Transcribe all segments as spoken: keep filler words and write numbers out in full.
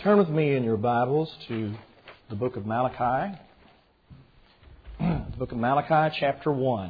Turn with me in your Bibles to the book of Malachi. The book of Malachi, chapter one.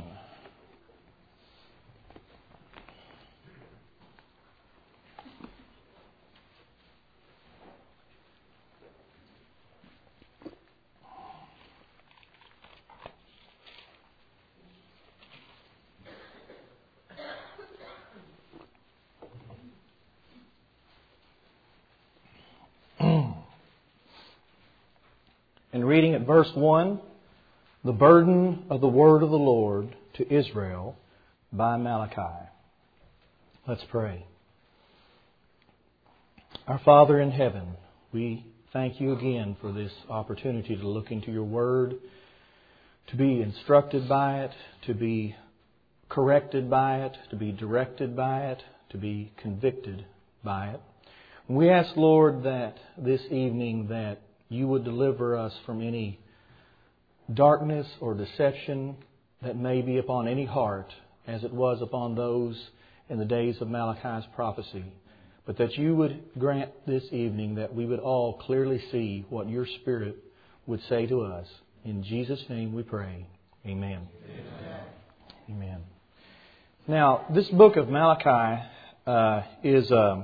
And reading at verse one, the burden of the word of the Lord to Israel by Malachi. Let's pray. Our Father in heaven, we thank you again for this opportunity to look into your word, to be instructed by it, to be corrected by it, to be directed by it, to be convicted by it. We ask, Lord, that this evening that you would deliver us from any darkness or deception that may be upon any heart, as it was upon those in the days of Malachi's prophecy. But that you would grant this evening that we would all clearly see what your Spirit would say to us. In Jesus' name we pray. Amen. Amen. Amen. Now, this book of Malachi uh, is uh,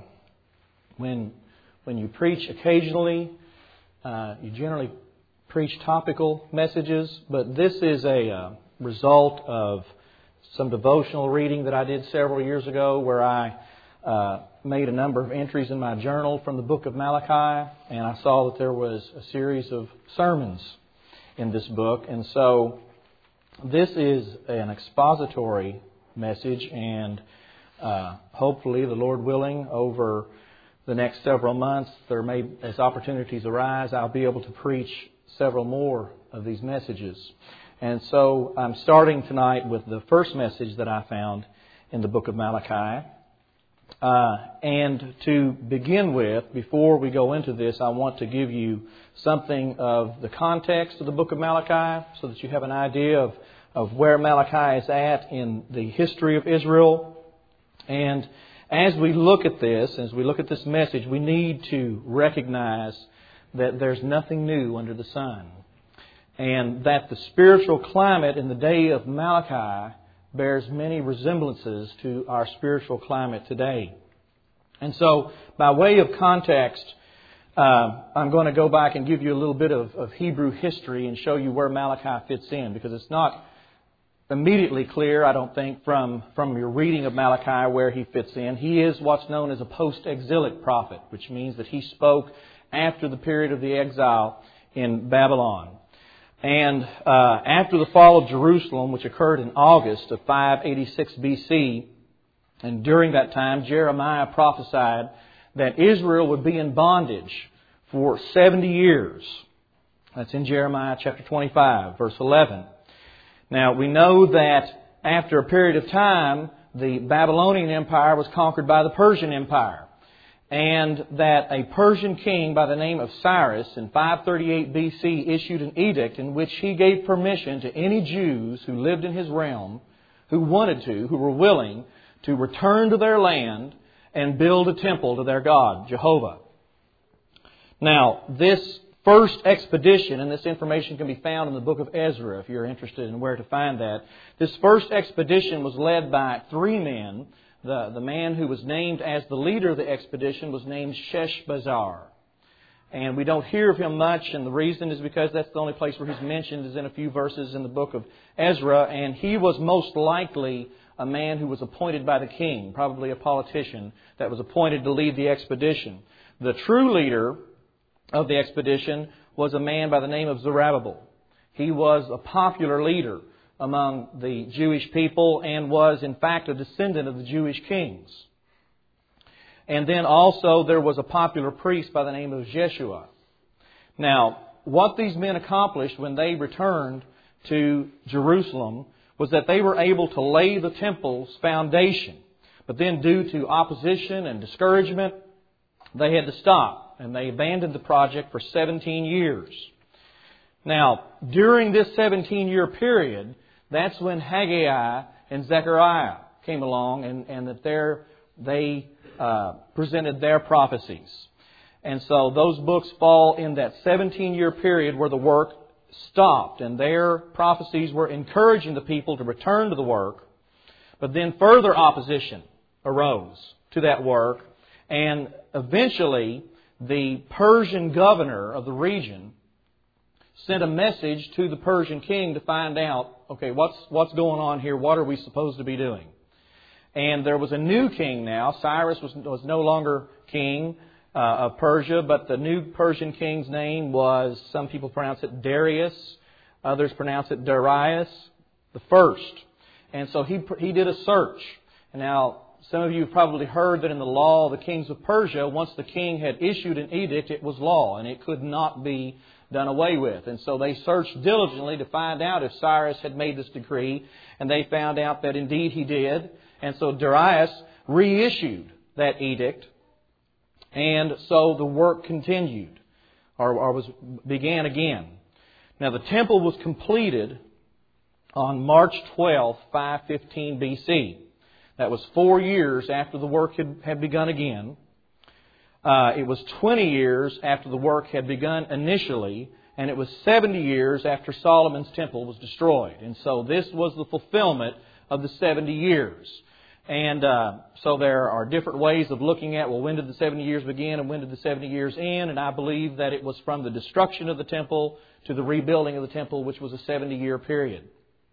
when when you preach occasionally. Uh, you generally preach topical messages, but this is a uh, result of some devotional reading that I did several years ago where I uh, made a number of entries in my journal from the book of Malachi, and I saw that there was a series of sermons in this book. And so this is an expository message, and uh, hopefully, the Lord willing, over the next several months, there may, as opportunities arise, I'll be able to preach several more of these messages. And so I'm starting tonight with the first message that I found in the book of Malachi. Uh, and to begin with, before we go into this, I want to give you something of the context of the book of Malachi so that you have an idea of, of where Malachi is at in the history of Israel. And as we look at this, as we look at this message, we need to recognize that there's nothing new under the sun. And that the spiritual climate in the day of Malachi bears many resemblances to our spiritual climate today. And so, by way of context, uh, I'm going to go back and give you a little bit of, of Hebrew history and show you where Malachi fits in, because it's not immediately clear, I don't think, from, from your reading of Malachi where he fits in. He is what's known as a post-exilic prophet, which means that he spoke after the period of the exile in Babylon. And uh, after the fall of Jerusalem, which occurred in August of five eighty-six B C, and during that time, Jeremiah prophesied that Israel would be in bondage for seventy years. That's in Jeremiah chapter twenty-five, verse eleven. Now, we know that after a period of time, the Babylonian Empire was conquered by the Persian Empire. And that a Persian king by the name of Cyrus in five thirty-eight B C issued an edict in which he gave permission to any Jews who lived in his realm, who wanted to, who were willing, to return to their land and build a temple to their God, Jehovah. Now, this first expedition, and this information can be found in the book of Ezra if you're interested in where to find that. This first expedition was led by three men. The, the man who was named as the leader of the expedition was named Sheshbazzar. And we don't hear of him much, and the reason is because that's the only place where he's mentioned is in a few verses in the book of Ezra. And he was most likely a man who was appointed by the king, probably a politician that was appointed to lead the expedition. The true leader of the expedition was a man by the name of Zerubbabel. He was a popular leader among the Jewish people and was in fact a descendant of the Jewish kings. And then also there was a popular priest by the name of Jeshua. Now, what these men accomplished when they returned to Jerusalem was that they were able to lay the temple's foundation. But then due to opposition and discouragement, they had to stop. And they abandoned the project for seventeen years. Now, during this seventeen-year period, that's when Haggai and Zechariah came along and, and that there they uh, presented their prophecies. And so those books fall in that seventeen-year period where the work stopped. And their prophecies were encouraging the people to return to the work. But then further opposition arose to that work. And eventually, the Persian governor of the region sent a message to the Persian king to find out, okay, what's what's going on here? What are we supposed to be doing? And there was a new king now. Cyrus was, was no longer king uh, of Persia, but the new Persian king's name was, some people pronounce it Darius, others pronounce it Darius the first. And so he he did a search. And now, some of you have probably heard that in the law of the kings of Persia, once the king had issued an edict, it was law, and it could not be done away with. And so they searched diligently to find out if Cyrus had made this decree, and they found out that indeed he did. And so Darius reissued that edict, and so the work continued, or, or was began again. Now the temple was completed on March twelfth, five fifteen B C. That was four years after the work had, had begun again. Uh, it was twenty years after the work had begun initially, and it was seventy years after Solomon's temple was destroyed. And so this was the fulfillment of the seventy years. And uh, so there are different ways of looking at, well, when did the seventy years begin and when did the seventy years end? And I believe that it was from the destruction of the temple to the rebuilding of the temple, which was a seventy-year period.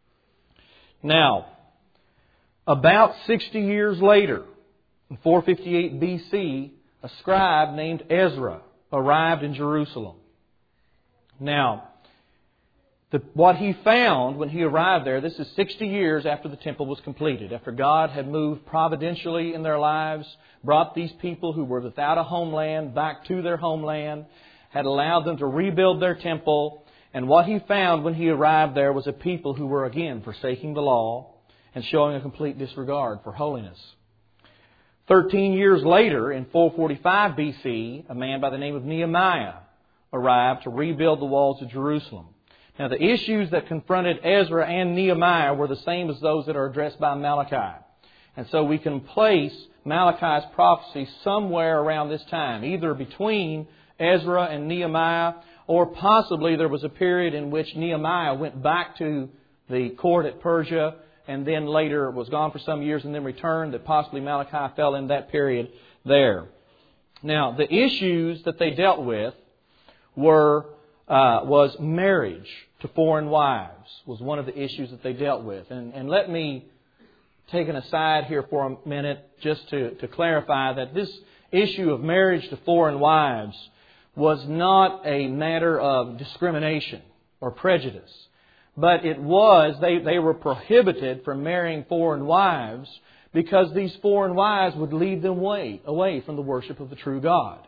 Now, about sixty years later, in four fifty-eight B C, a scribe named Ezra arrived in Jerusalem. Now, the, what he found when he arrived there, this is sixty years after the temple was completed, after God had moved providentially in their lives, brought these people who were without a homeland back to their homeland, had allowed them to rebuild their temple. And what he found when he arrived there was a people who were again forsaking the law and showing a complete disregard for holiness. Thirteen years later, in four forty-five B C, a man by the name of Nehemiah arrived to rebuild the walls of Jerusalem. Now, the issues that confronted Ezra and Nehemiah were the same as those that are addressed by Malachi. And so we can place Malachi's prophecy somewhere around this time, either between Ezra and Nehemiah, or possibly there was a period in which Nehemiah went back to the court at Persia and then later was gone for some years and then returned, that possibly Malachi fell in that period there. Now, the issues that they dealt with were uh, was marriage to foreign wives, was one of the issues that they dealt with. And, and let me take an aside here for a minute just to, to clarify that this issue of marriage to foreign wives was not a matter of discrimination or prejudice. But it was, they, they were prohibited from marrying foreign wives because these foreign wives would lead them away, away from the worship of the true God.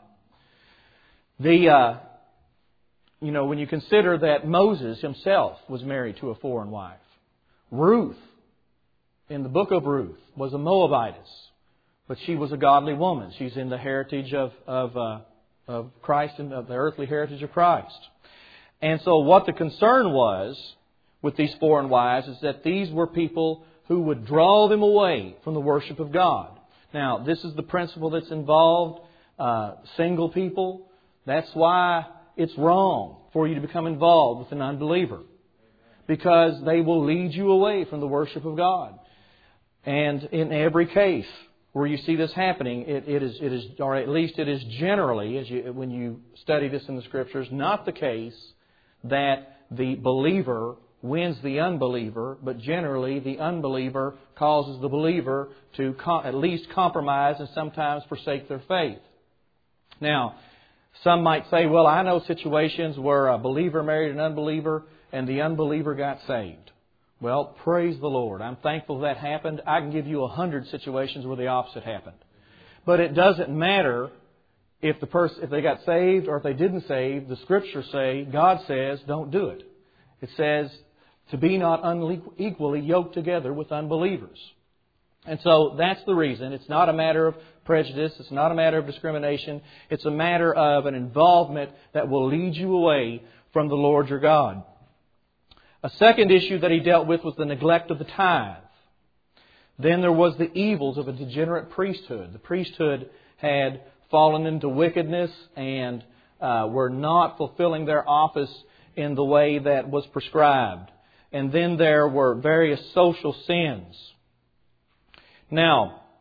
The, uh, you know, when you consider that Moses himself was married to a foreign wife. Ruth, in the book of Ruth, was a Moabitess, but she was a godly woman. She's in the heritage of, of, uh, of Christ, and of the earthly heritage of Christ. And so what the concern was with these foreign wives is that these were people who would draw them away from the worship of God. Now, this is the principle that's involved. Uh, single people, that's why it's wrong for you to become involved with an unbeliever, because they will lead you away from the worship of God. And in every case where you see this happening, it, it is, it is, or at least it is generally, as you, when you study this in the Scriptures, not the case that the believer wins the unbeliever, but generally the unbeliever causes the believer to com- at least compromise and sometimes forsake their faith. Now, some might say, well, I know situations where a believer married an unbeliever and the unbeliever got saved. Well, praise the Lord. I'm thankful that happened. I can give you a hundred situations where the opposite happened. But it doesn't matter if the person, if they got saved or if they didn't save. The Scriptures say, God says, don't do it. It says to be not unequally yoked together with unbelievers. And so that's the reason. It's not a matter of prejudice. It's not a matter of discrimination. It's a matter of an involvement that will lead you away from the Lord your God. A second issue that he dealt with was the neglect of the tithe. Then there was the evils of a degenerate priesthood. The priesthood had fallen into wickedness and uh, were not fulfilling their office in the way that was prescribed. And then there were various social sins. Now,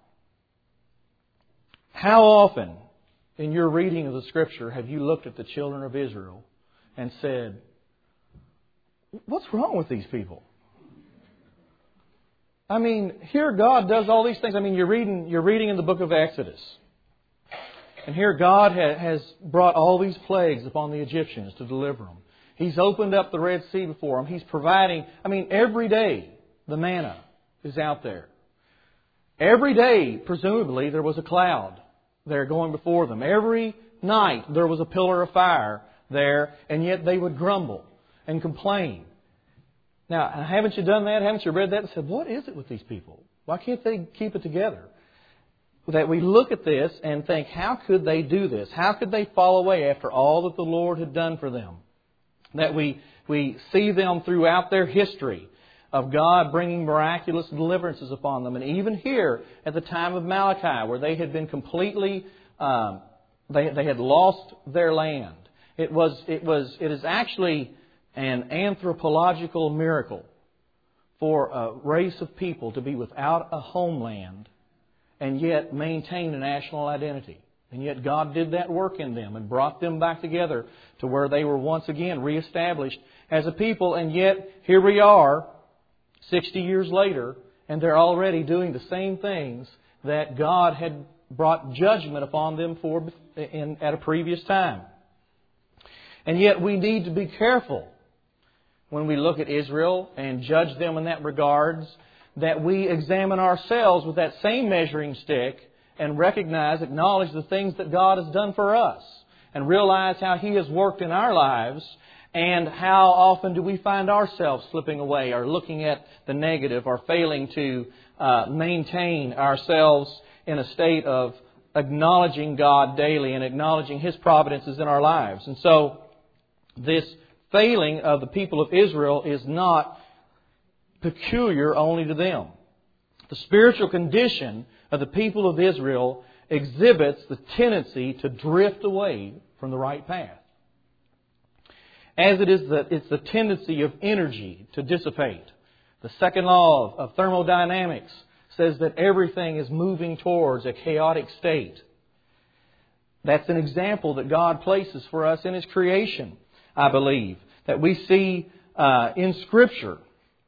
how often in your reading of the Scripture have you looked at the children of Israel and said, what's wrong with these people? I mean, here God does all these things. I mean, you're reading, you're reading in the book of Exodus. And here God ha- has brought all these plagues upon the Egyptians to deliver them. He's opened up the Red Sea before them. He's providing, I mean, every day the manna is out there. Every day, presumably, there was a cloud there going before them. Every night there was a pillar of fire there, and yet they would grumble and complain. Now, haven't you done that? Haven't you read that and said, what is it with these people? Why can't they keep it together? That we look at this and think, how could they do this? How could they fall away after all that the Lord had done for them? That we, we see them throughout their history of God bringing miraculous deliverances upon them. And even here at the time of Malachi, where they had been completely, um, they, they had lost their land. It was, it was, it is actually an anthropological miracle for a race of people to be without a homeland and yet maintain a national identity. And yet God did that work in them and brought them back together to where they were once again reestablished as a people. And yet here we are, sixty years later, and they're already doing the same things that God had brought judgment upon them for in, at a previous time. And yet we need to be careful when we look at Israel and judge them in that regards, that we examine ourselves with that same measuring stick and recognize, acknowledge the things that God has done for us and realize how He has worked in our lives and how often do we find ourselves slipping away or looking at the negative or failing to uh, maintain ourselves in a state of acknowledging God daily and acknowledging His providences in our lives. And so this failing of the people of Israel is not peculiar only to them. The spiritual condition of the people of Israel exhibits the tendency to drift away from the right path. As it is, the, it's the tendency of energy to dissipate. The second law of, of thermodynamics says that everything is moving towards a chaotic state. That's an example that God places for us in His creation, I believe. That we see uh, in Scripture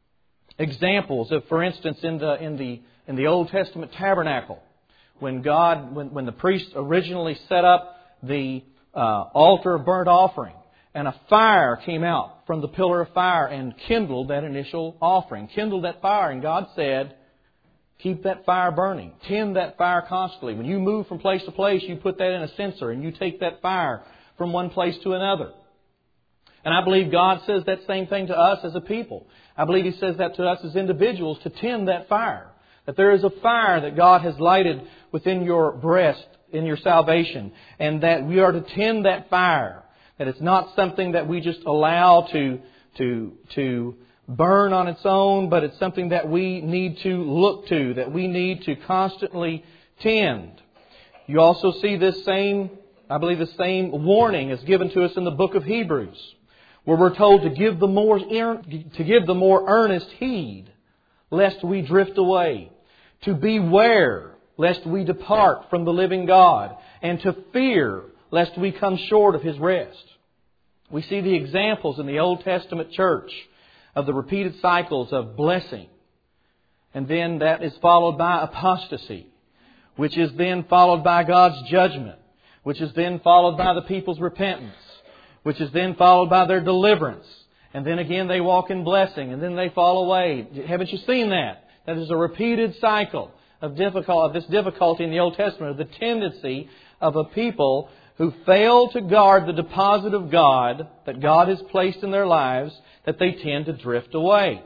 examples of, for instance, in the in the in the Old Testament tabernacle, when God, when, when the priest originally set up the uh, altar of burnt offering, and a fire came out from the pillar of fire and kindled that initial offering, kindled that fire, and God said, keep that fire burning, tend that fire constantly. When you move from place to place, you put that in a censer and you take that fire from one place to another. And I believe God says that same thing to us as a people. I believe He says that to us as individuals to tend that fire. That there is a fire that God has lighted within your breast in your salvation. And that we are to tend that fire. That it's not something that we just allow to, to, to burn on its own, but it's something that we need to look to, that we need to constantly tend. You also see this same, I believe the same warning is given to us in the book of Hebrews, where we're told to give the more to give the more earnest heed, lest we drift away, to beware, lest we depart from the living God, and to fear, lest we come short of His rest. We see the examples in the Old Testament church of the repeated cycles of blessing, and then that is followed by apostasy, which is then followed by God's judgment, which is then followed by the people's repentance, which is then followed by their deliverance. And then again they walk in blessing, and then they fall away. Haven't you seen that? That is a repeated cycle of difficult, of this difficulty in the Old Testament, of the tendency of a people who fail to guard the deposit of God that God has placed in their lives, that they tend to drift away.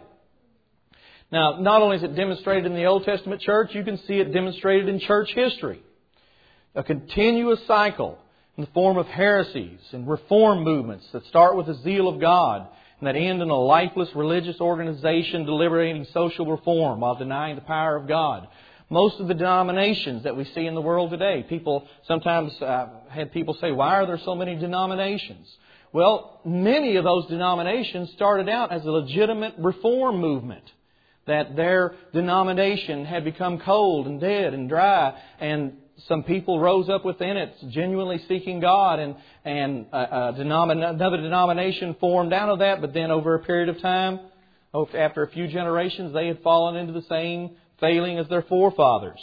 Now, not only is it demonstrated in the Old Testament church, you can see it demonstrated in church history. A continuous cycle in the form of heresies and reform movements that start with the zeal of God and that end in a lifeless religious organization deliberating social reform while denying the power of God. Most of the denominations that we see in the world today, people sometimes uh, had people say, why are there so many denominations? Well, many of those denominations started out as a legitimate reform movement. That their denomination had become cold and dead and dry, and some people rose up within it, genuinely seeking God, and and a, a denomin- another denomination formed out of that. But then, over a period of time, after a few generations, they had fallen into the same failing as their forefathers.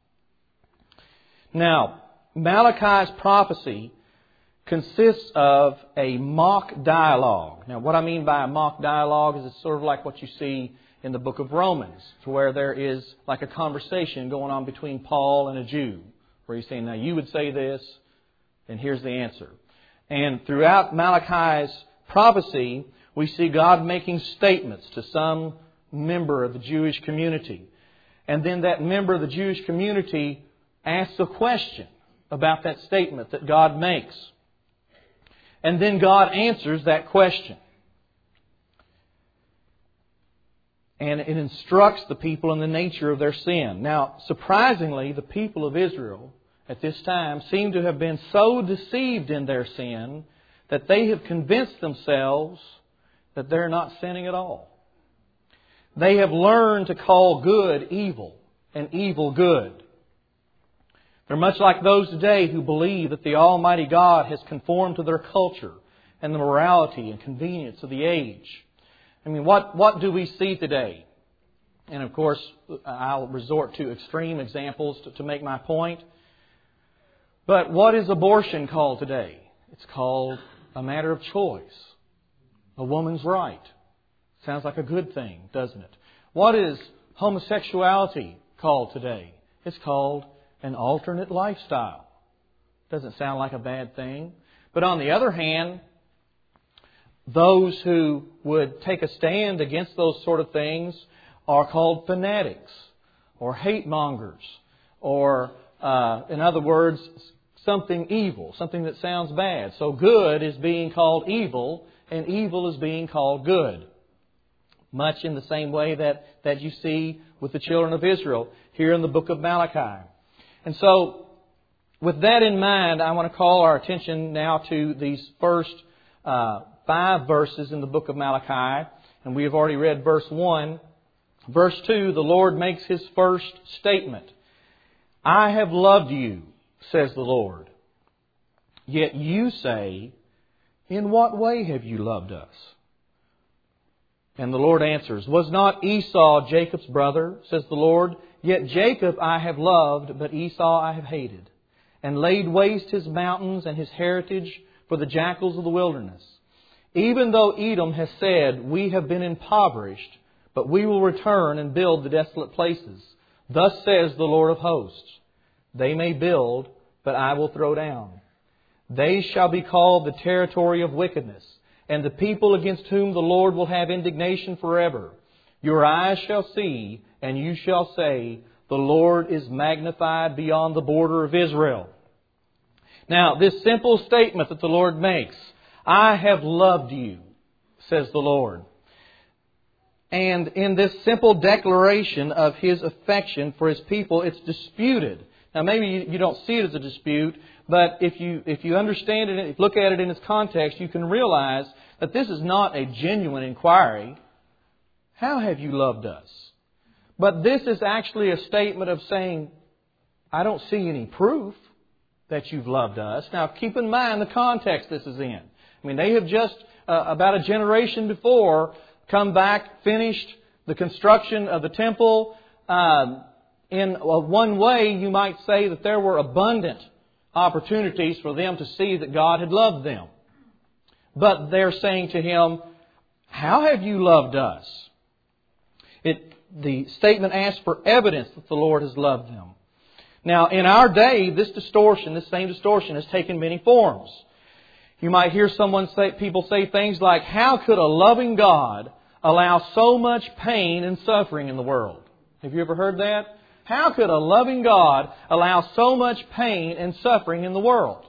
Now, Malachi's prophecy consists of a mock dialogue. Now, what I mean by a mock dialogue is it's sort of like what you see in the book of Romans, to where there is like a conversation going on between Paul and a Jew, where he's saying, now you would say this, and here's the answer. And throughout Malachi's prophecy, we see God making statements to some member of the Jewish community. And then that member of the Jewish community asks a question about that statement that God makes. And then God answers that question. And it instructs the people in the nature of their sin. Now, surprisingly, the people of Israel at this time seem to have been so deceived in their sin that they have convinced themselves that they're not sinning at all. They have learned to call good evil and evil good. They're much like those today who believe that the Almighty God has conformed to their culture and the morality and convenience of the age. I mean, what, what do we see today? And of course, I'll resort to extreme examples to, to make my point. But what is abortion called today? It's called a matter of choice. A woman's right. Sounds like a good thing, doesn't it? What is homosexuality called today? It's called an alternate lifestyle. Doesn't sound like a bad thing. But on the other hand, those who would take a stand against those sort of things are called fanatics or hate mongers or, uh, in other words, something evil, something that sounds bad. So good is being called evil and evil is being called good. Much in the same way that, that you see with the children of Israel here in the book of Malachi. And so, with that in mind, I want to call our attention now to these first uh, five verses in the book of Malachi. And we have already read verse one. Verse two, the Lord makes His first statement. I have loved you, says the Lord. Yet you say, in what way have you loved us? And the Lord answers, was not Esau Jacob's brother, says the Lord? Yet Jacob I have loved, but Esau I have hated, and laid waste his mountains and his heritage for the jackals of the wilderness. Even though Edom has said, we have been impoverished, but we will return and build the desolate places. Thus says the Lord of hosts, they may build, but I will throw down. They shall be called the territory of wickedness, and the people against whom the Lord will have indignation forever. Your eyes shall see, and you shall say, the Lord is magnified beyond the border of Israel. Now, this simple statement that the Lord makes, I have loved you, says the Lord. And in this simple declaration of His affection for His people, it's disputed. Now, maybe you, you don't see it as a dispute, but if you if you understand it, if you look at it in its context, you can realize that this is not a genuine inquiry. How have you loved us? But this is actually a statement of saying, I don't see any proof that you've loved us. Now, keep in mind the context this is in. I mean, they have just, uh, about a generation before, come back, finished the construction of the temple. Uh, in uh, one way, you might say that there were abundant opportunities for them to see that God had loved them. But they're saying to Him, how have you loved us? It, the statement asks for evidence that the Lord has loved them. Now, in our day, this distortion, this same distortion, has taken many forms. You might hear someone say, people say things like, how could a loving God allow so much pain and suffering in the world? Have you ever heard that? How could a loving God allow so much pain and suffering in the world?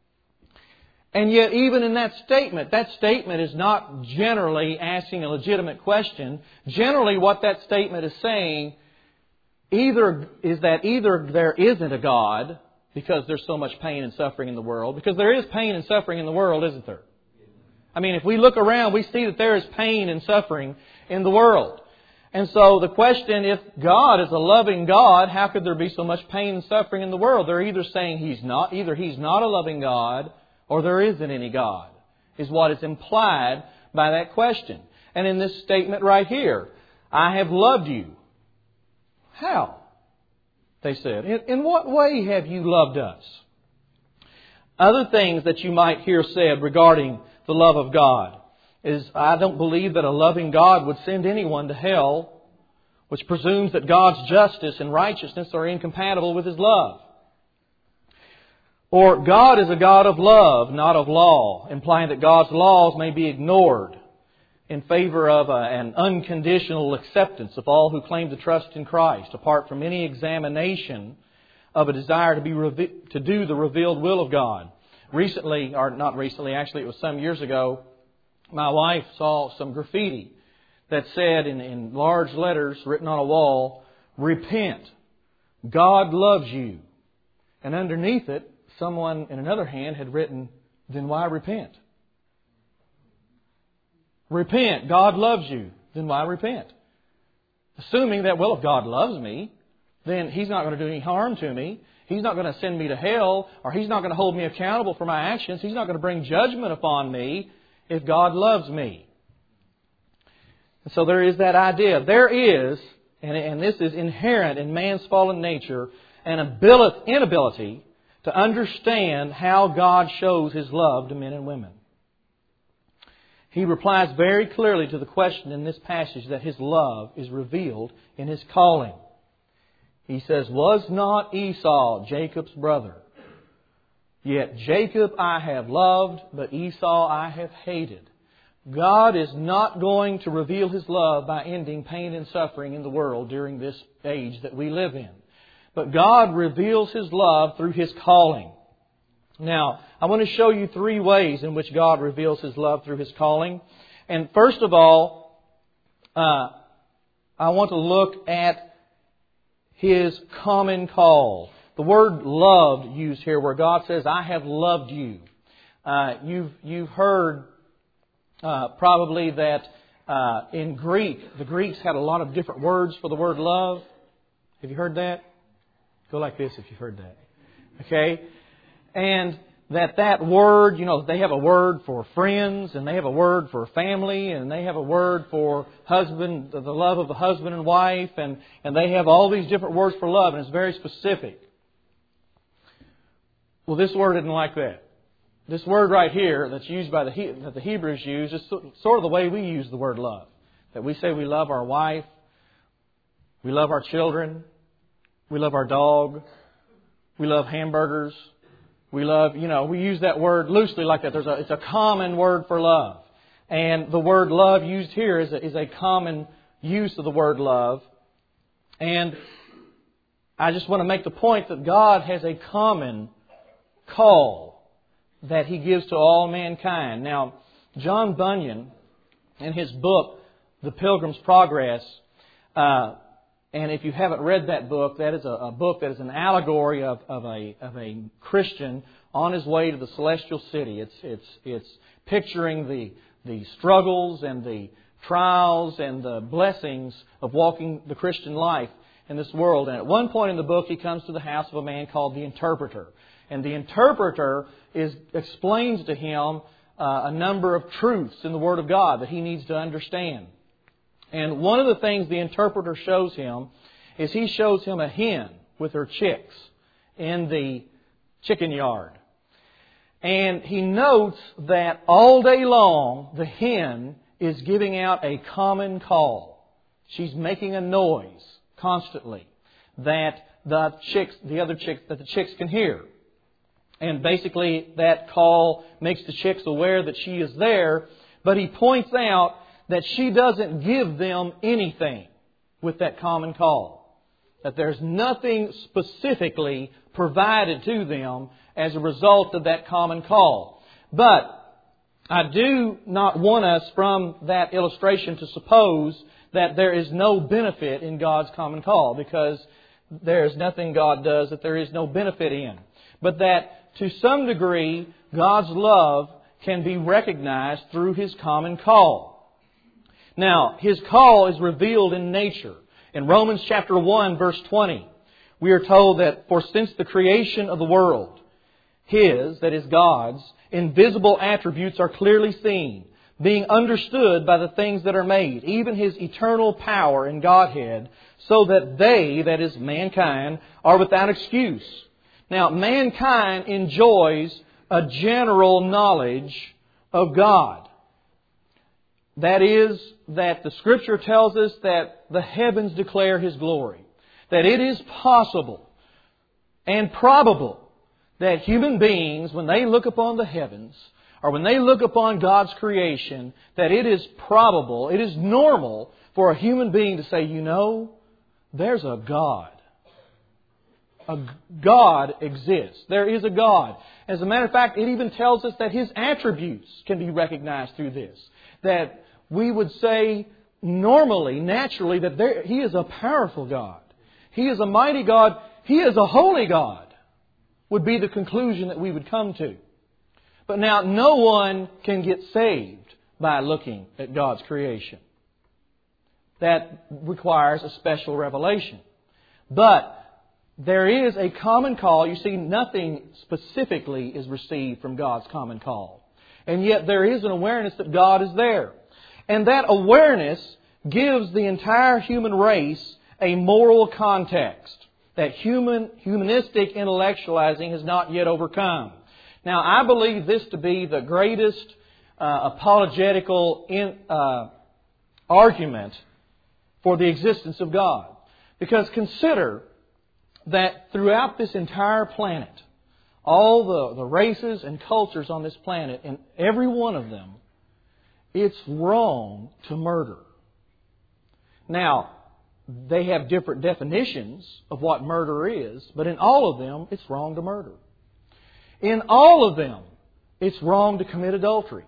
And yet, even in that statement, that statement is not generally asking a legitimate question. Generally, what that statement is saying, either is that either there isn't a God because there's so much pain and suffering in the world, because there is pain and suffering in the world, isn't there? I mean, if we look around, we see that there is pain and suffering in the world. And so the question, if God is a loving God, how could there be so much pain and suffering in the world? They're either saying He's not, either He's not a loving God, or there isn't any God, is what is implied by that question. And in this statement right here, I have loved you. How? They said. In, in what way have you loved us? Other things that you might hear said regarding the love of God is, I don't believe that a loving God would send anyone to hell, which presumes that God's justice and righteousness are incompatible with His love. Or God is a God of love, not of law, implying that God's laws may be ignored in favor of a, an unconditional acceptance of all who claim to trust in Christ, apart from any examination of a desire to be reve- to do the revealed will of God. Recently, or not recently, actually it was some years ago, my wife saw some graffiti that said in, in large letters written on a wall, "Repent. God loves you." And underneath it, someone in another hand had written, "Then why repent?" Repent. God loves you. Then why repent? Assuming that, well, if God loves me, then He's not going to do any harm to me. He's not going to send me to hell, or He's not going to hold me accountable for my actions. He's not going to bring judgment upon me if God loves me. And so there is that idea. There is, and, and this is inherent in man's fallen nature, an ability, inability to understand how God shows His love to men and women. He replies very clearly to the question in this passage that His love is revealed in His calling. He says, "Was not Esau Jacob's brother? Yet Jacob I have loved, but Esau I have hated." God is not going to reveal His love by ending pain and suffering in the world during this age that we live in. But God reveals His love through His calling. Now, I want to show you three ways in which God reveals His love through His calling. And first of all, uh, I want to look at His common call. The word loved used here where God says, "I have loved you." Uh, you've, you've heard uh, probably that uh, in Greek, the Greeks had a lot of different words for the word love. Have you heard that? Go like this if you've heard that. Okay? And that that word, you know, they have a word for friends, and they have a word for family, and they have a word for husband, the love of the husband and wife, and, and they have all these different words for love, and it's very specific. Well, this word isn't like that. This word right here that's used by the that the Hebrews use is sort of the way we use the word love. That we say we love our wife, we love our children, we love our dog, we love hamburgers. We love, you know, we use that word loosely like that. There's a, it's a common word for love. And the word love used here is a, is a common use of the word love. And I just want to make the point that God has a common call that He gives to all mankind. Now, John Bunyan, in his book, The Pilgrim's Progress, uh, and if you haven't read that book, that is a, a book that is an allegory of, of a of a Christian on his way to the celestial city. It's it's it's picturing the the struggles and the trials and the blessings of walking the Christian life in this world. And at one point in the book, he comes to the house of a man called the interpreter, and the interpreter is explains to him uh, a number of truths in the Word of God that he needs to understand. And one of the things the interpreter shows him is he shows him a hen with her chicks in the chicken yard. And he notes that all day long the hen is giving out a common call. She's making a noise constantly that the chicks, the other chicks, that the chicks can hear. And basically that call makes the chicks aware that she is there. But he points out that she doesn't give them anything with that common call. That there's nothing specifically provided to them as a result of that common call. But I do not want us from that illustration to suppose that there is no benefit in God's common call, because there is nothing God does that there is no benefit in. But that to some degree, God's love can be recognized through His common call. Now, His call is revealed in nature. In Romans chapter one, verse twenty, we are told that, "For since the creation of the world, His," that is God's, "invisible attributes are clearly seen, being understood by the things that are made, even His eternal power and Godhead, so that they," that is mankind, "are without excuse." Now, mankind enjoys a general knowledge of God. That is, that the Scripture tells us that the heavens declare His glory. That it is possible and probable that human beings, when they look upon the heavens, or when they look upon God's creation, that it is probable, it is normal for a human being to say, you know, there's a God. A God exists. There is a God. As a matter of fact, it even tells us that His attributes can be recognized through this. That we would say normally, naturally, that there, He is a powerful God. He is a mighty God. He is a holy God, would be the conclusion that we would come to. But now, no one can get saved by looking at God's creation. That requires a special revelation. But there is a common call. You see, nothing specifically is received from God's common call. And yet there is an awareness that God is there. And that awareness gives the entire human race a moral context that human humanistic intellectualizing has not yet overcome. Now, I believe this to be the greatest uh, apologetical in, uh, argument for the existence of God. Because consider that throughout this entire planet, all the, the races and cultures on this planet, and every one of them, it's wrong to murder. Now, they have different definitions of what murder is, but in all of them, it's wrong to murder. In all of them, it's wrong to commit adultery.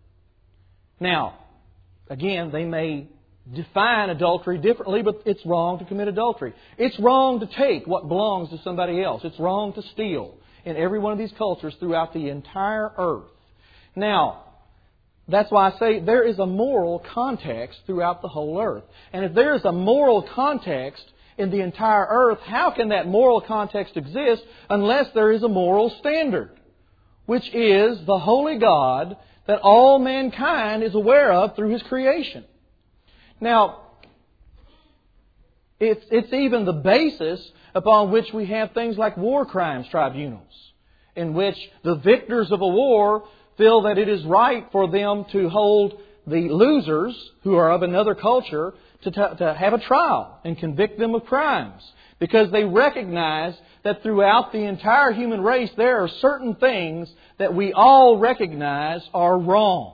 Now, again, they may define adultery differently, but it's wrong to commit adultery. It's wrong to take what belongs to somebody else. It's wrong to steal in every one of these cultures throughout the entire earth. Now, that's why I say there is a moral context throughout the whole earth. And if there is a moral context in the entire earth, how can that moral context exist unless there is a moral standard, which is the holy God that all mankind is aware of through His creation? Now, it's, it's even the basis upon which we have things like war crimes tribunals, in which the victors of a war feel that it is right for them to hold the losers, who are of another culture, to, t- to have a trial and convict them of crimes. Because they recognize that throughout the entire human race, there are certain things that we all recognize are wrong.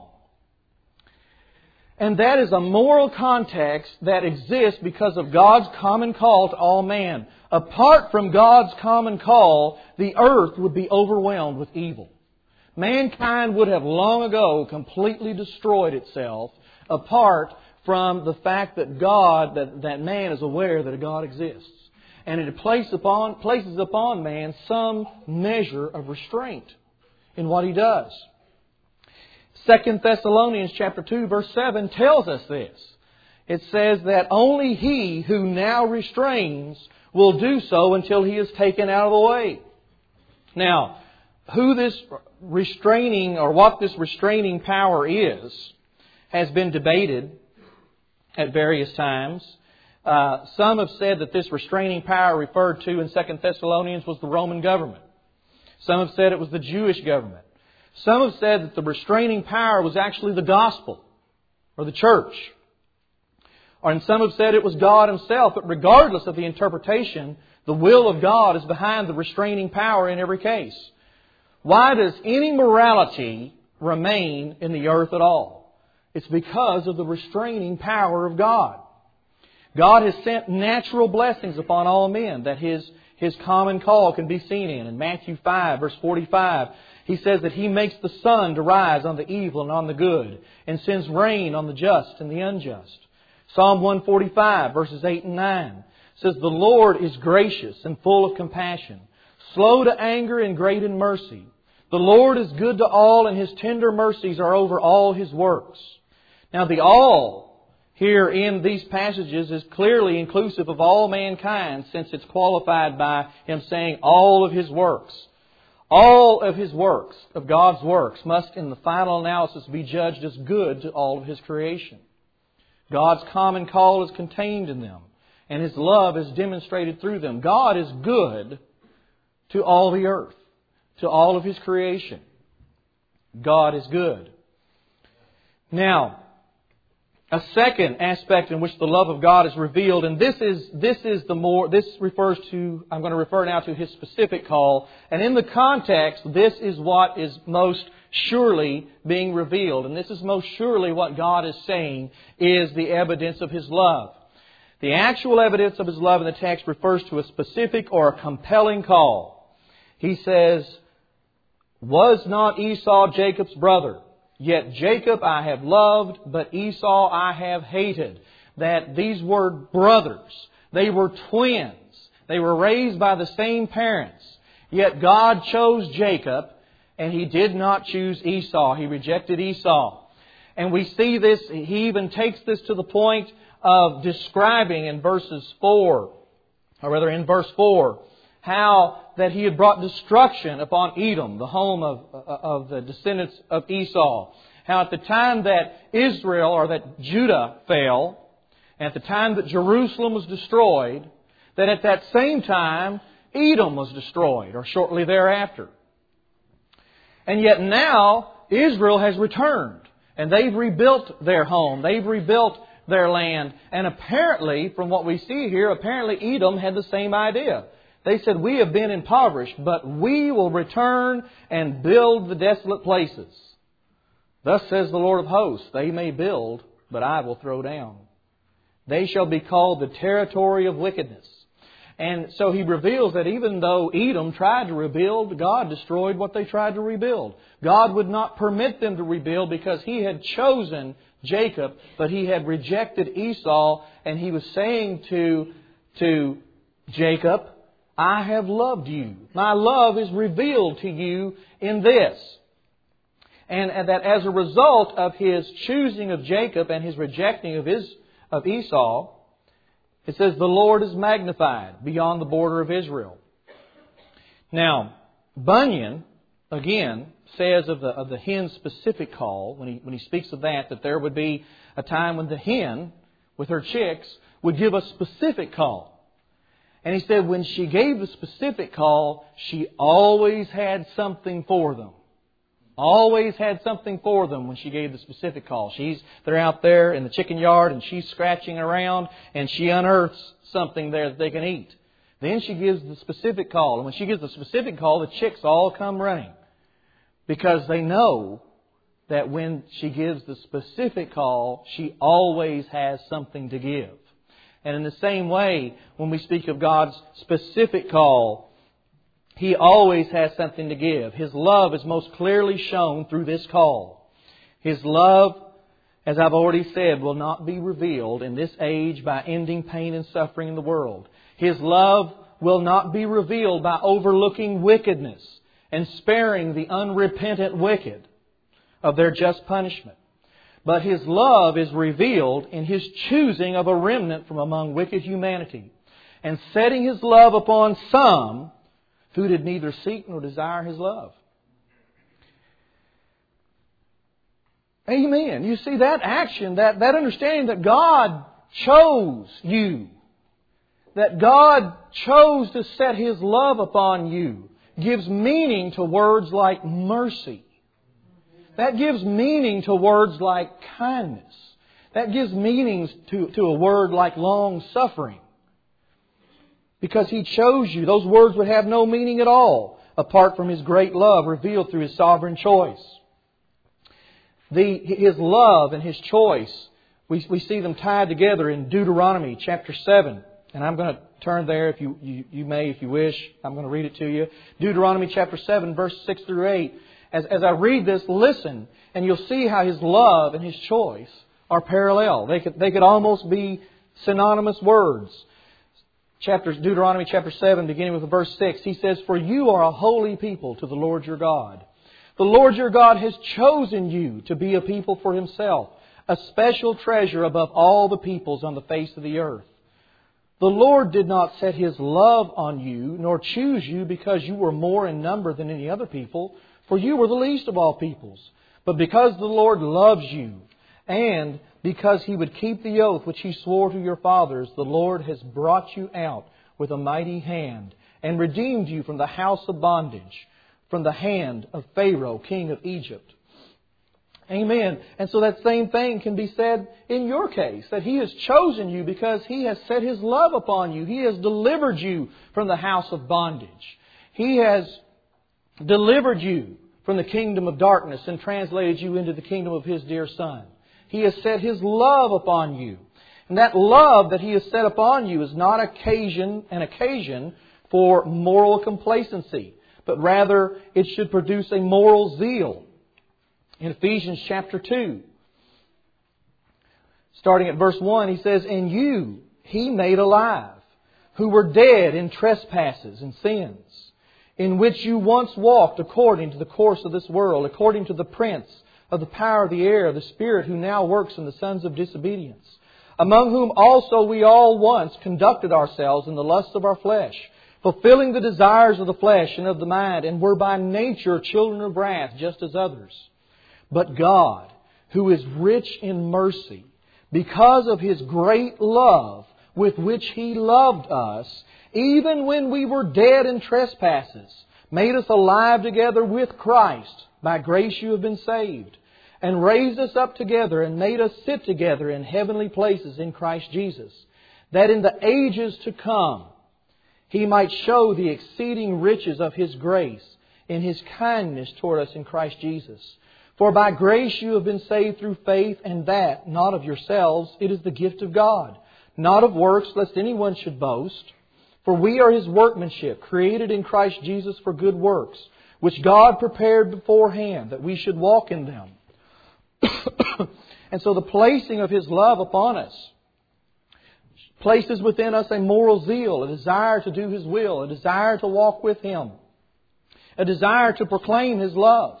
And that is a moral context that exists because of God's common call to all man. Apart from God's common call, the earth would be overwhelmed with evil. Mankind would have long ago completely destroyed itself apart from the fact that God, that, that man is aware that a God exists. And it places upon, places upon man some measure of restraint in what he does. Second Thessalonians chapter two verse seven tells us this. It says that only he who now restrains will do so until he is taken out of the way. Now, who this restraining or what this restraining power is has been debated at various times. Uh, some have said that this restraining power referred to in Second Thessalonians was the Roman government. Some have said it was the Jewish government. Some have said that the restraining power was actually the gospel or the church. Or and some have said it was God Himself. But regardless of the interpretation, the will of God is behind the restraining power in every case. Why does any morality remain in the earth at all? It's because of the restraining power of God. God has sent natural blessings upon all men that His, His common call can be seen in. In Matthew five, verse forty-five, He says that He makes the sun to rise on the evil and on the good, and sends rain on the just and the unjust. Psalm one forty-five, verses eight and nine says, "The Lord is gracious and full of compassion, slow to anger and great in mercy. The Lord is good to all, and His tender mercies are over all His works." Now the all here in these passages is clearly inclusive of all mankind, since it's qualified by Him saying all of His works. All of His works, of God's works, must in the final analysis be judged as good to all of His creation. God's common call is contained in them, and His love is demonstrated through them. God is good to all the earth, to all of His creation. God is good. Now, a second aspect in which the love of God is revealed, and this is this is the more this refers to I'm going to refer now to His specific call, and in the context, this is what is most surely being revealed, and this is most surely what God is saying is the evidence of His love. The actual evidence of His love in the text refers to a specific or a compelling call. He says, "Was not Esau Jacob's brother? Yet Jacob I have loved, but Esau I have hated." That these were brothers. They were twins. They were raised by the same parents. Yet God chose Jacob, and He did not choose Esau. He rejected Esau. And we see this, He even takes this to the point of describing in verses four, or rather in verse four, how that He had brought destruction upon Edom, the home of, of the descendants of Esau. How at the time that Israel, or that Judah fell, and at the time that Jerusalem was destroyed, that at that same time Edom was destroyed, or shortly thereafter. And yet now Israel has returned, and they've rebuilt their home, they've rebuilt their land, and apparently, from what we see here, apparently Edom had the same idea. They said, "We have been impoverished, but we will return and build the desolate places. Thus says the Lord of hosts, they may build, but I will throw down. They shall be called the territory of wickedness." And so He reveals that even though Edom tried to rebuild, God destroyed what they tried to rebuild. God would not permit them to rebuild because He had chosen Jacob, but He had rejected Esau, and He was saying to, to Jacob, "I have loved you. My love is revealed to you in this." And that as a result of His choosing of Jacob and His rejecting of, his, of Esau, it says, "The Lord is magnified beyond the border of Israel." Now, Bunyan, again, says of the, of the hen's specific call, when he, when he speaks of that, that there would be a time when the hen, with her chicks, would give a specific call. And he said when she gave the specific call, she always had something for them. Always had something for them when she gave the specific call. She's They're out there in the chicken yard and she's scratching around and she unearths something there that they can eat. Then she gives the specific call. And when she gives the specific call, the chicks all come running. Because they know that when she gives the specific call, she always has something to give. And in the same way, when we speak of God's specific call, He always has something to give. His love is most clearly shown through this call. His love, as I've already said, will not be revealed in this age by ending pain and suffering in the world. His love will not be revealed by overlooking wickedness and sparing the unrepentant wicked of their just punishment. But His love is revealed in His choosing of a remnant from among wicked humanity and setting His love upon some who did neither seek nor desire His love. Amen. You see, that action, that, that understanding that God chose you, that God chose to set His love upon you, gives meaning to words like mercy. That gives meaning to words like kindness. That gives meanings to, to a word like long-suffering. Because He chose you. Those words would have no meaning at all apart from His great love revealed through His sovereign choice. The, His love and His choice, we, we see them tied together in Deuteronomy chapter seven. And I'm going to turn there if you, you, you may, if you wish. I'm going to read it to you. Deuteronomy chapter seven, verses six through eight. As, as I read this, listen, and you'll see how His love and His choice are parallel. They could, they could almost be synonymous words. Chapter, Deuteronomy chapter seven, beginning with verse six, He says, "For you are a holy people to the Lord your God. The Lord your God has chosen you to be a people for Himself, a special treasure above all the peoples on the face of the earth. The Lord did not set His love on you, nor choose you because you were more in number than any other people, for you were the least of all peoples. But because the Lord loves you, and because He would keep the oath which He swore to your fathers, the Lord has brought you out with a mighty hand, and redeemed you from the house of bondage, from the hand of Pharaoh, king of Egypt." Amen. And so that same thing can be said in your case, that He has chosen you because He has set His love upon you. He has delivered you from the house of bondage. He has delivered you from the kingdom of darkness and translated you into the kingdom of His dear Son. He has set His love upon you. And that love that He has set upon you is not occasion an occasion for moral complacency, but rather it should produce a moral zeal. In Ephesians chapter two, starting at verse one, he says, "And you He made alive, who were dead in trespasses and sins, in which you once walked according to the course of this world, according to the prince of the power of the air, the spirit who now works in the sons of disobedience, among whom also we all once conducted ourselves in the lusts of our flesh, fulfilling the desires of the flesh and of the mind, and were by nature children of wrath, just as others. But God, who is rich in mercy, because of His great love with which He loved us, even when we were dead in trespasses, made us alive together with Christ. By grace you have been saved, and raised us up together, and made us sit together in heavenly places in Christ Jesus, that in the ages to come He might show the exceeding riches of His grace in His kindness toward us in Christ Jesus. For by grace you have been saved through faith, and that not of yourselves, it is the gift of God, not of works, lest anyone should boast. For we are His workmanship, created in Christ Jesus for good works, which God prepared beforehand, that we should walk in them." And so the placing of His love upon us places within us a moral zeal, a desire to do His will, a desire to walk with Him, a desire to proclaim His love.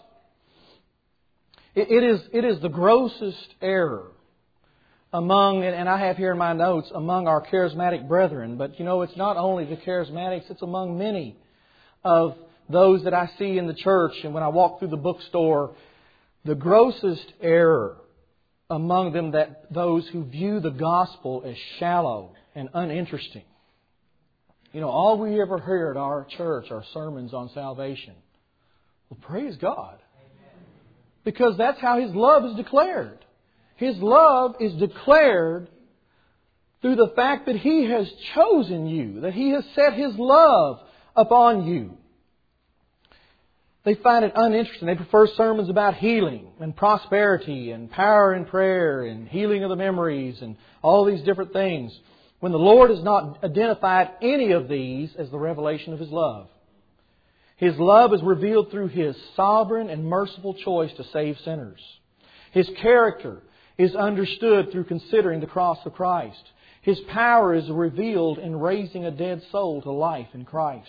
It is, it is the grossest error among, and I have here in my notes, among our charismatic brethren. But you know, it's not only the charismatics, it's among many of those that I see in the church and when I walk through the bookstore. The grossest error among them, that those who view the gospel as shallow and uninteresting. You know, all we ever hear at our church are sermons on salvation. Well, praise God. Because that's how His love is declared. His love is declared through the fact that He has chosen you, that He has set His love upon you. They find it uninteresting. They prefer sermons about healing and prosperity and power in prayer and healing of the memories and all these different things, when the Lord has not identified any of these as the revelation of His love. His love is revealed through His sovereign and merciful choice to save sinners. His character is understood through considering the cross of Christ. His power is revealed in raising a dead soul to life in Christ.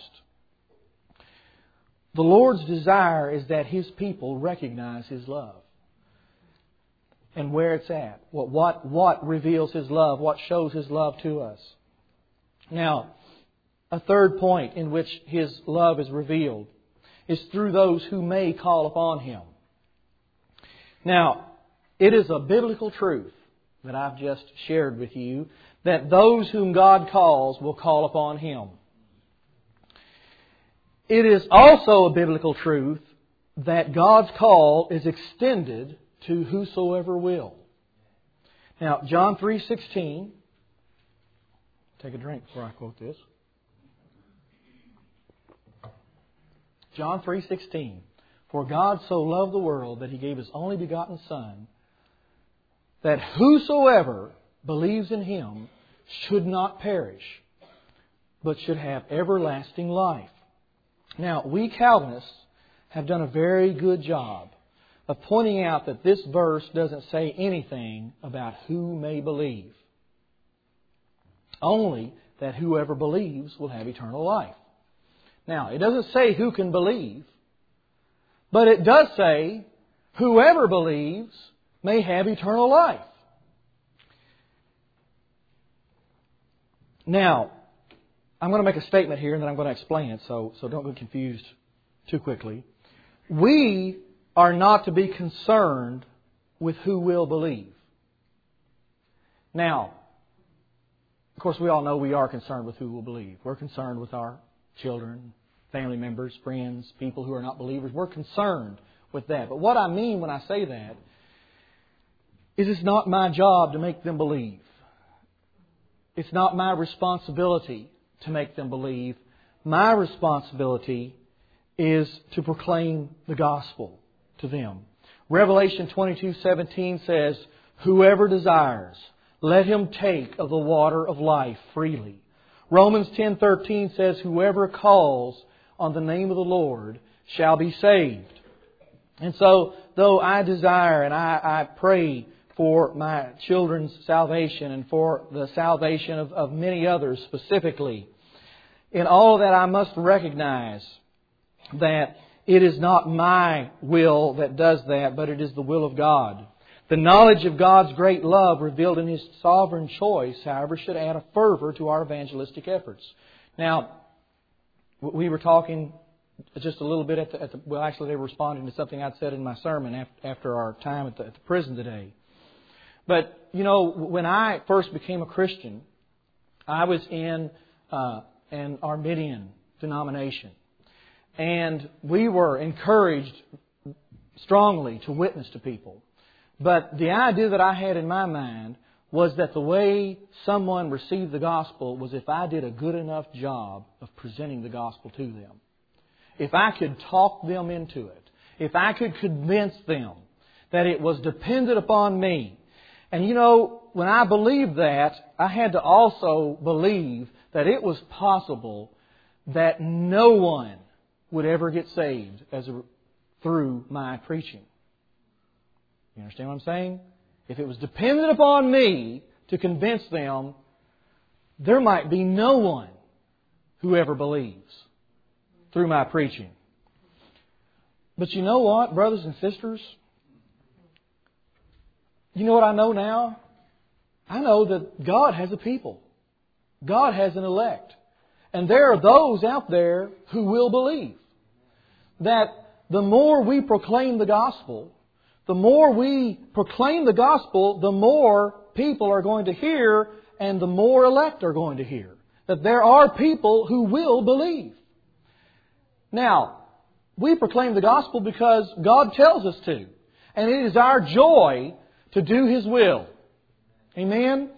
The Lord's desire is that His people recognize His love and where it's at. What, what, what reveals His love? What shows His love to us? Now, a third point in which His love is revealed is through those who may call upon Him. Now, it is a biblical truth that I've just shared with you, that those whom God calls will call upon Him. It is also a biblical truth that God's call is extended to whosoever will. Now, John three sixteen. Take a drink before I quote this. John three sixteen. For God so loved the world that He gave His only begotten Son, that whosoever believes in Him should not perish, but should have everlasting life. Now, we Calvinists have done a very good job of pointing out that this verse doesn't say anything about who may believe. Only that whoever believes will have eternal life. Now, it doesn't say who can believe, but it does say whoever believes may have eternal life. Now, I'm going to make a statement here and then I'm going to explain it, so, so don't get confused too quickly. We are not to be concerned with who will believe. Now, of course, we all know we are concerned with who will believe. We're concerned with our children, family members, friends, people who are not believers. We're concerned with that. But what I mean when I say that is it's not my job to make them believe. It's not my responsibility to make them believe. My responsibility is to proclaim the gospel to them. Revelation twenty-two seventeen says, "Whoever desires, let him take of the water of life freely." Romans ten thirteen says, "Whoever calls on the name of the Lord shall be saved." And so, though I desire and I, I pray for my children's salvation and for the salvation of, of many others specifically, in all of that I must recognize that it is not my will that does that, but it is the will of God. The knowledge of God's great love revealed in His sovereign choice, however, should add a fervor to our evangelistic efforts. Now, we were talking just a little bit at the, at the well, actually they were responding to something I'd said in my sermon after, after our time at the, at the prison today. But, you know, when I first became a Christian, I was in uh, an Arminian denomination. And we were encouraged strongly to witness to people. But the idea that I had in my mind was that the way someone received the gospel was if I did a good enough job of presenting the gospel to them. If I could talk them into it. If I could convince them that it was dependent upon me. And you know, when I believed that, I had to also believe that it was possible that no one would ever get saved as a, through my preaching. You understand what I'm saying? If it was dependent upon me to convince them, there might be no one who ever believes through my preaching. But you know what, brothers and sisters? You know what I know now? I know that God has a people. God has an elect. And there are those out there who will believe. That the more we proclaim the gospel, the more we proclaim the gospel, the more people are going to hear and the more elect are going to hear. That there are people who will believe. Now, we proclaim the gospel because God tells us to. And it is our joy to do His will. Amen?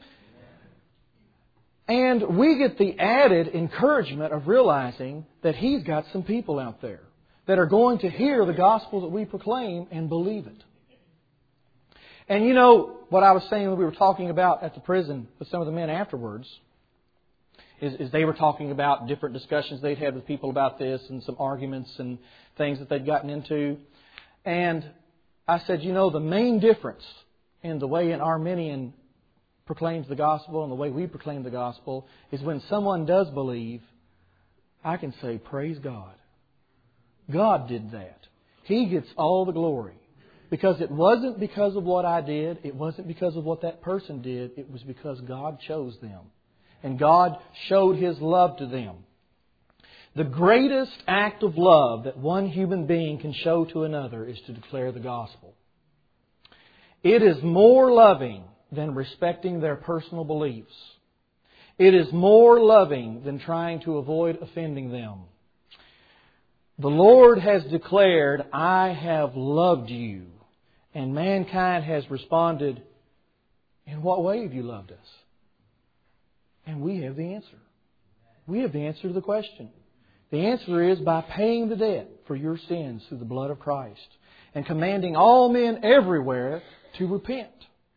And we get the added encouragement of realizing that He's got some people out there that are going to hear the gospel that we proclaim and believe it. And you know, what I was saying when we were talking about at the prison with some of the men afterwards, is, is they were talking about different discussions they'd had with people about this and some arguments and things that they'd gotten into. And I said, you know, the main difference in the way an Arminian proclaims the gospel and the way we proclaim the gospel is when someone does believe, I can say, praise God. God did that. He gets all the glory. Because it wasn't because of what I did. It wasn't because of what that person did. It was because God chose them. And God showed His love to them. The greatest act of love that one human being can show to another is to declare the gospel. It is more loving than respecting their personal beliefs. It is more loving than trying to avoid offending them. The Lord has declared, I have loved you. And mankind has responded, in what way have you loved us? And we have the answer. We have the answer to the question. The answer is by paying the debt for your sins through the blood of Christ and commanding all men everywhere to repent.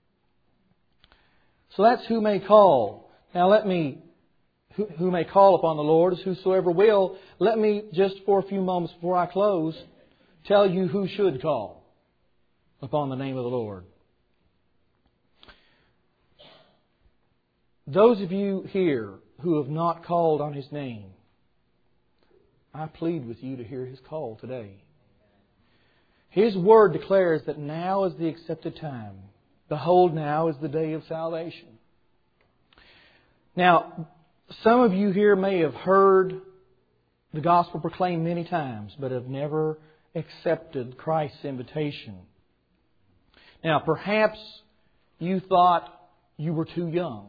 So that's who may call. Now let me, who, who may call upon the Lord is whosoever will. Let me just for a few moments before I close tell you who should call. upon the name of the Lord. Those of you here who have not called on His name, I plead with you to hear His call today. His Word declares that now is the accepted time. Behold, now is the day of salvation. Now, some of you here may have heard the gospel proclaimed many times, but have never accepted Christ's invitation. Now, perhaps you thought you were too young.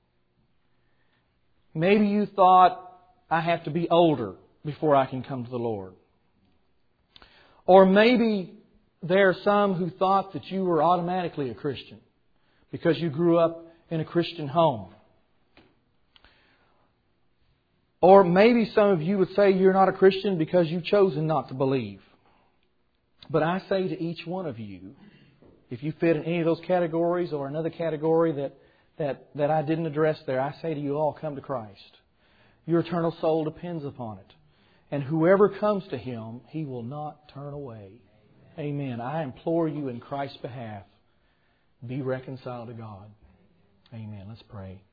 Maybe you thought, I have to be older before I can come to the Lord. Or maybe there are some who thought that you were automatically a Christian because you grew up in a Christian home. Or maybe some of you would say you're not a Christian because you've chosen not to believe. But I say to each one of you, if you fit in any of those categories or another category that, that, that I didn't address there, I say to you all, come to Christ. Your eternal soul depends upon it. And whoever comes to Him, He will not turn away. Amen. I implore you in Christ's behalf, be reconciled to God. Amen. Let's pray.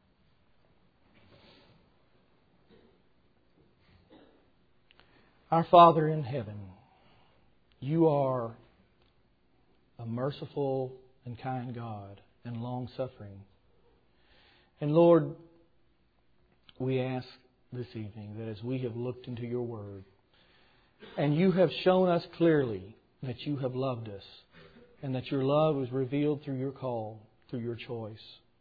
Our Father in heaven, You are a merciful and kind God and long-suffering. And Lord, we ask this evening that as we have looked into Your Word, and You have shown us clearly that You have loved us, and that Your love was revealed through Your call, through Your choice.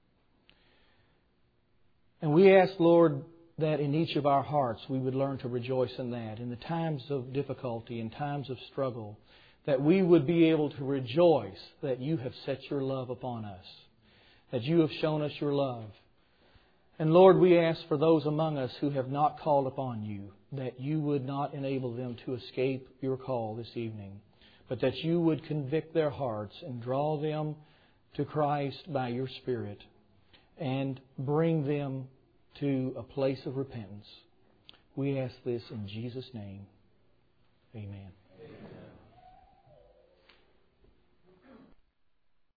And we ask, Lord, that in each of our hearts we would learn to rejoice in that. In the times of difficulty, in times of struggle, that we would be able to rejoice that You have set Your love upon us, that You have shown us Your love. And Lord, we ask for those among us who have not called upon You, that You would not enable them to escape Your call this evening, but that You would convict their hearts and draw them to Christ by Your Spirit and bring them to a place of repentance. We ask this in Jesus' name. Amen.